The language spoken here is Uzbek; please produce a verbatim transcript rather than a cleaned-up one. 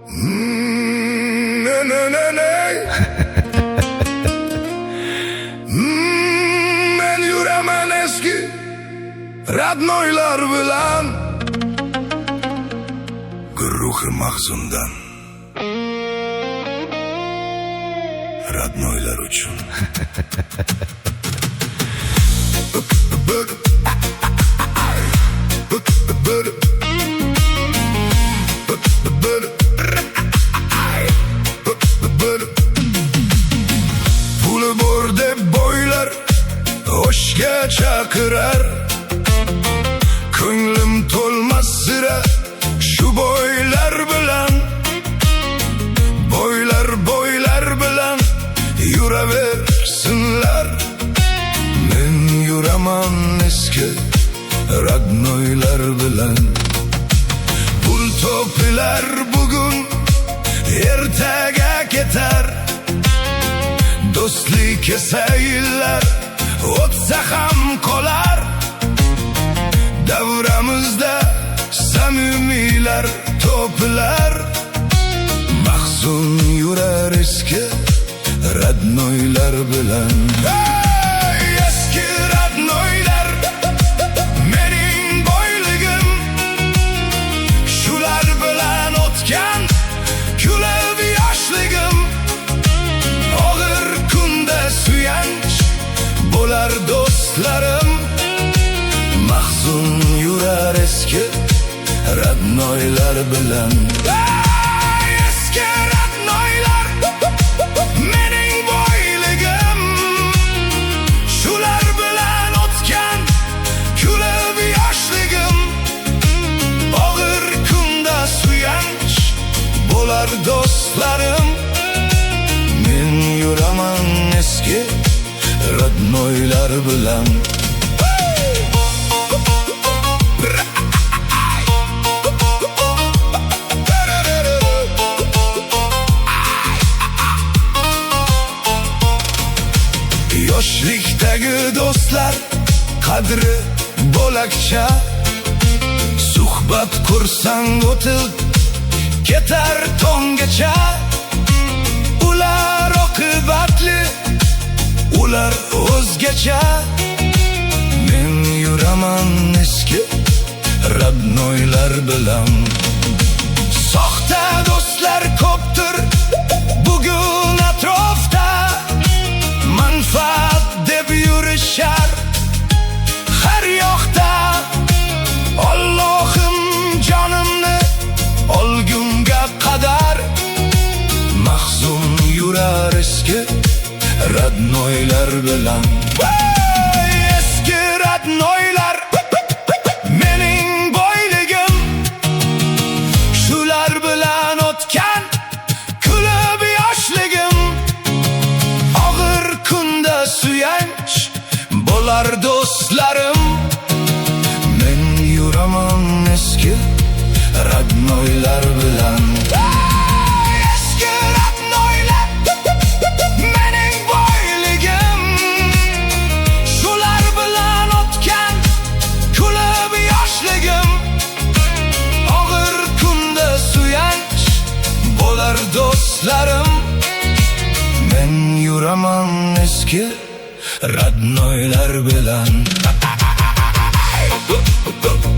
Mm, ne, ne, ne, ne. mm, Men yuraman eski radnoylar bilan, guruhi mahzundan radnoylar uchun. Puli bor deb boylar oshga chaqirar, ko'nglim to'lmas sira shu boylar bilan. Boylar boylar bilan yuraversinlar, men yuraman eski radnoylar bilan. Pul topilar bugun ertaga ketar, do'stlik esa yillar o'tsa ham qolar. Davramizda samimiylar topilar, mahzun yurar eski radnoylar bilan. Hey, eski radnoylar mening boyligim, shular bilan o'tgan kulib yoshligim. Og'ir kunda suyanch bo'lar do'stlarim, mahzun yurar eski radnoylar bilan. Hey, eski radnoylar mening boyligim, shular bilan o'tgan kulib yoshligim. Og'ir kunda suyanch bo'lar do'stlarim, men yuraman eski radnoylar bilan. Yoshlikdagi do'stlar qadri bo'lakcha, suhbat qursang o'tib ketar tonggacha. Ular oqibatli, ular o'zgacha, men yuraman eski radnoylar bilan. Soxta do'stlar ko'pdir bugun atrofda, manfaat deb yurishar har yoqda. Allohim jonimni olgunga qadar, mahzun yurar eski radnoylar bilan. Hey, eski radnoylar mening boyligim, shular bilan o'tgan kulib yoshligim. Og'ir kunda suyanch bo'lar do'stlarim, men yuraman eski radnoylar bilan. Eski radnoylar mening boyligim, shular bilan o'tgan kulib yoshligim. Og'ir kunda suyanch bo'lar do'stlarim, men yuraman eski radnoylar bilan.